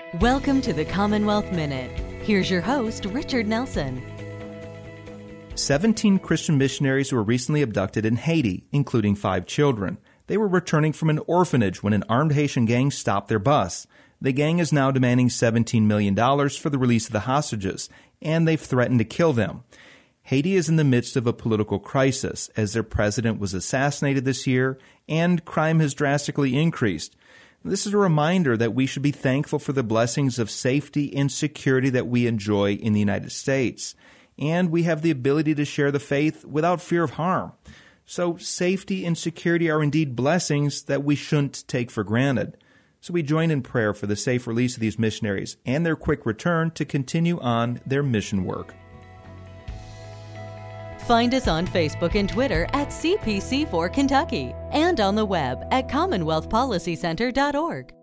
Welcome to the Commonwealth Minute. Here's your host, Richard Nelson. 17 Christian missionaries were recently abducted in Haiti, including 5 children. They were returning from an orphanage when an armed Haitian gang stopped their bus. The gang is now demanding $17 million for the release of the hostages, and they've threatened to kill them. Haiti is in the midst of a political crisis, as their president was assassinated this year, and crime has drastically increased. This is a reminder that we should be thankful for the blessings of safety and security that we enjoy in the United States. And we have the ability to share the faith without fear of harm. So safety and security are indeed blessings that we shouldn't take for granted. So we join in prayer for the safe release of these missionaries and their quick return to continue on their mission work. Find us on Facebook and Twitter at CPC4 Kentucky and on the web at CommonwealthPolicyCenter.org.